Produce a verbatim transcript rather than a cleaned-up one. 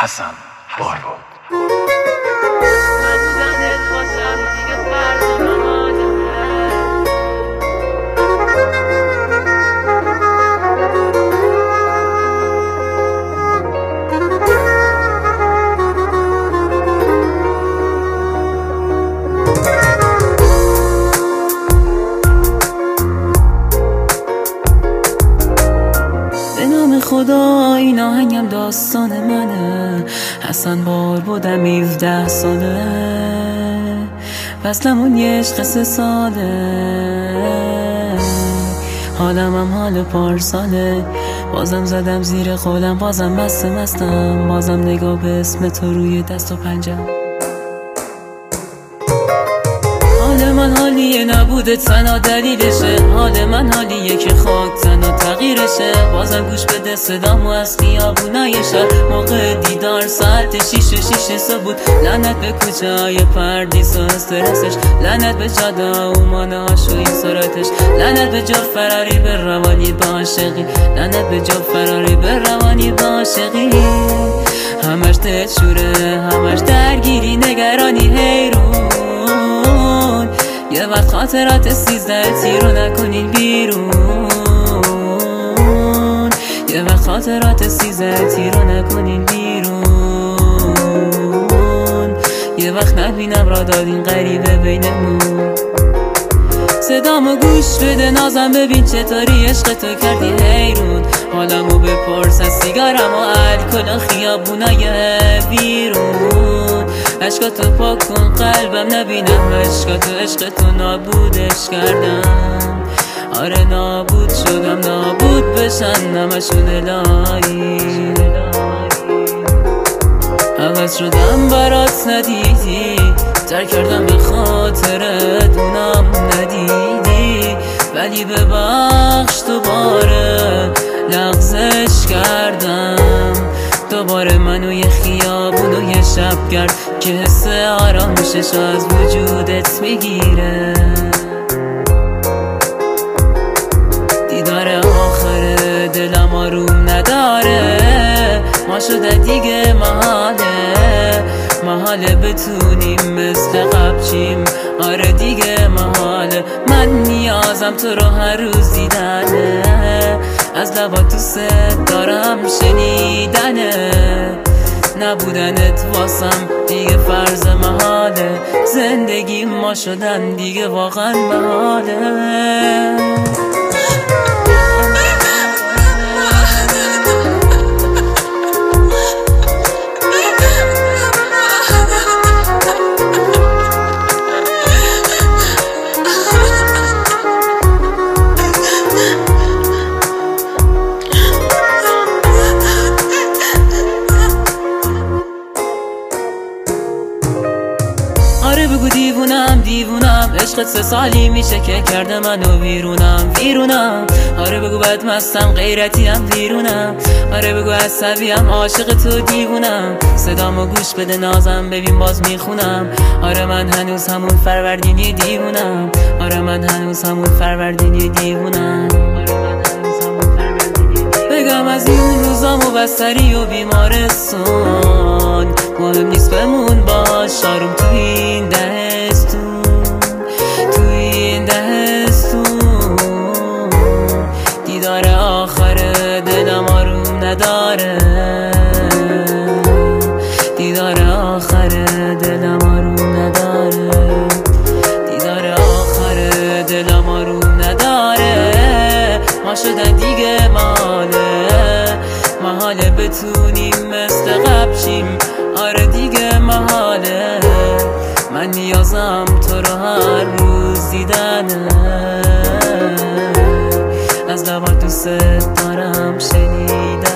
حسن باربود. خدا این آهنگم داستان منه، حسن باربودم هفده ساله، وصلمون یه عشق سه ساله، حالم هم حال پارساله، بازم زدم زیر خودم، بازم بسته مستم، بازم نگاه به اسم تو روی دست و پنجم. حال من حالیه نبوده تنها دلیلشه، حال من حالیه که خاک تنها تغییرشه، بازم گوش بده صدامو از خیابونای شهر، موقع دیدار ساعت شیش و شیش صبح بود، لعنت به کوچه های پردیس و استرسش، لعنت به جاده اومانه هاش و این سراتش، لعنت به جا فراری به روانی با عاشقی، لعنت به جا فراری به روانی با عاشقی، همش دلشوره همش درگیری نگرانی حیرون، یه وقت خاطرات سیزده تیرو نکنین بیرون، یه وقت خاطرات سیزده تیرو نکنین بیرون، یه وقت نبینم را دادین غریبه بینمون، صدامو گوش بده نازم ببین چطوری عشق تو کردی حیرون، حالمو بپرس از سیگارم و الکل و خیابونای بیرون، عشقاتو پاک کن قلبم نبینم عشقاتو، عشقتو نابودش کردم، آره نابود شدم نابود بشن همشون الهی، عوض شدم برات ندیدی، ترک کردم به خاطرت اونم ندیدی، ولی ببخش دوباره لغزش کردم، دوباره منو یه خیابون و یه شب گرد که حس آرامشش از وجودت میگیره، دیدار آخر دلم آروم نداره، ما شده دیگه محاله، محاله بتونیم مثل قبچیم، آره دیگه محاله، من نیازم تو رو هر روز دیدنه، از لبات دوست دارم شنیدنه، نبودنت واسم دیگه فرض محاله، زندگی ما شدن دیگه واقعا محاله. آره بگو دیوونم دیوونم، عشقت سه سالی میشه که کرده منو ویرونم ویرونم، آره بگو بدمستم غیرتیم ویرونم، آره بگو عصبیم عاشق تو دیوونم، صدامو گوش بده نازم ببین باز میخونم، آره من هنوز همون فروردینی دیوونم، آره من هنوز همون فروردینی دیوونم، بگم از این روزامو بستری و بیمارستان، مهم نیست بمون باش آروم تو این دهستون، تو این دهستون، دیدار آخر دلم آروم نداره، دیدار آخر دلم آروم نداره، دیدار آخر دلم آروم نداره، ما شدن دیگه محاله، محاله بتونیم مثل قبچیم، آره دیگه محاله، من نیازم تو رو هر روز دیدنه، از لبات دوست دارم شنیدن.